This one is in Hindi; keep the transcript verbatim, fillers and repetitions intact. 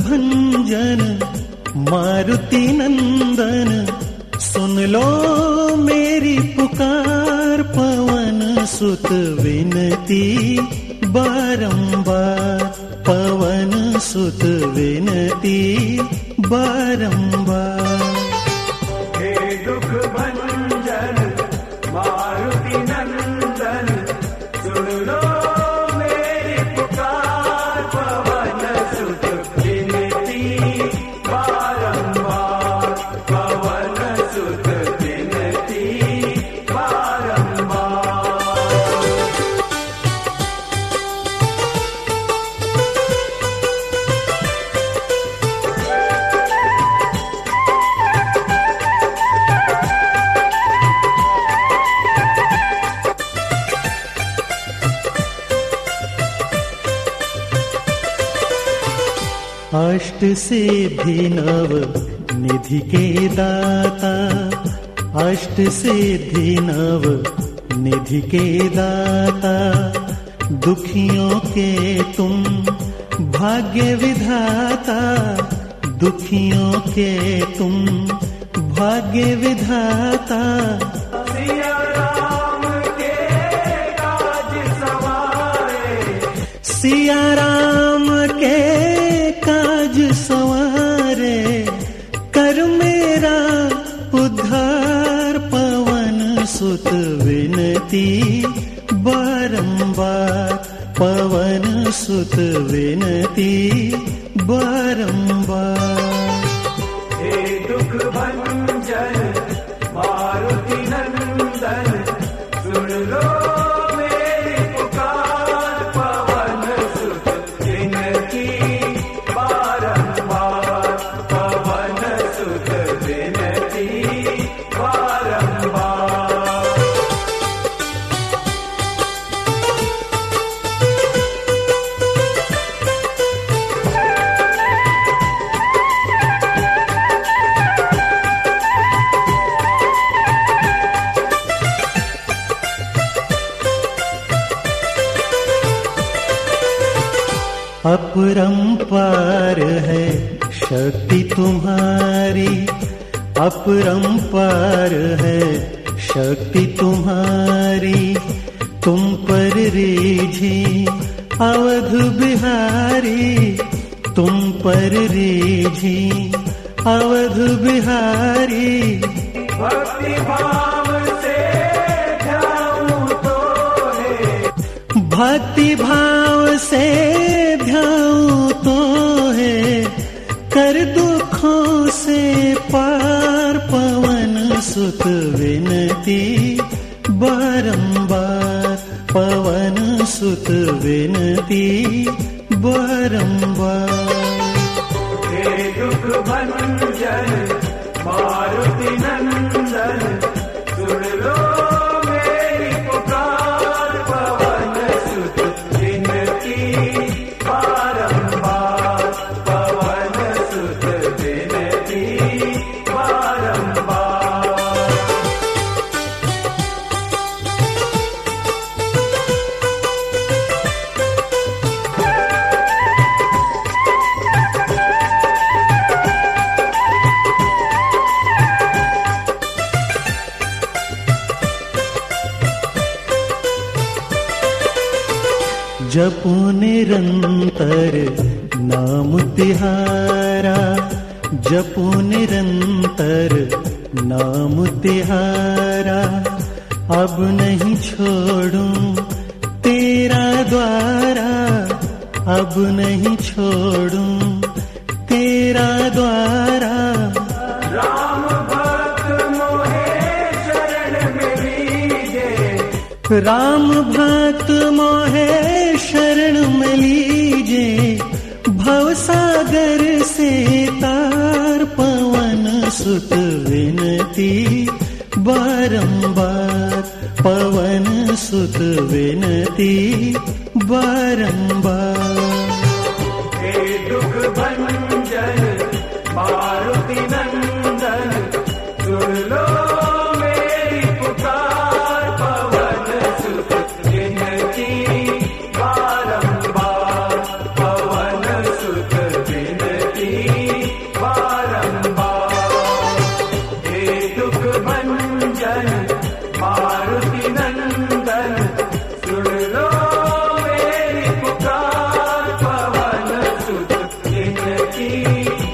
भंजन मारुति नंदन, सुन लो मेरी पुकार, पवन सुत विनती बारंबार, पवन सुत विनती बारंबार। हे दुख भंजन मारुति नंदन, सुन लो मेरी पुकार, पवन सुत विनती बारंबार, पवन सुत विनती बारंबार। अष्ट सिद्धि नव निधि के दाता, अष्ट सिद्धि नव निधि के दाता, दुखियों के तुम भाग्य विधाता, दुखियों के तुम भाग्य विधाता। सिया राम के काज सवारे, सिया राम के काज सवारे, कर मेरा उद्धार, पवन सुत विनती बारंबार, पवन सुत विनती बारंबार। हे दुख भंजन मारुति नंदन, सुन लो मेरी पुकार, पवन सुत विनती बारंबार, पवन सुत विनती बारंबार। अपरंपार है शक्ति तुम्हारी, अपरंपार है शक्ति तुम्हारी, तुम पर रीझी अवध बिहारी, तुम पर रीझी अवध बिहारी। भक्ति भाव से ध्याऊं तो है, भक्ति भाव से ध्याऊं तो है, कर दुखों से पार, पवन सुत विनती बारंबार, पवन सुत विनती बारंबार। हे दुख भंजन मारुति नंदन, सुन लो मेरी पुकार, पवन सुत विनती बारंबार, पवन सुत विनती बारंबार। जपो निरंतर नाम तिहारा, जपो निरंतर नाम तिहारा, अब नहीं छोड़ूं तेरा द्वारा, अब नहीं छोड़ूं तेरा द्वारा। राम भक्त मोहे शरण में लीजे, राम भक्त मोहे शरण में लीजे, भवसागर से तार, पवन सुत विनती बारंबार, पवन सुत विनती बारंबार। हे दुख भंजन मारुति नंदन, सुन लो मेरी पुकार, पवन सुत विनती बारंबार, पवन सुत विनती विनती।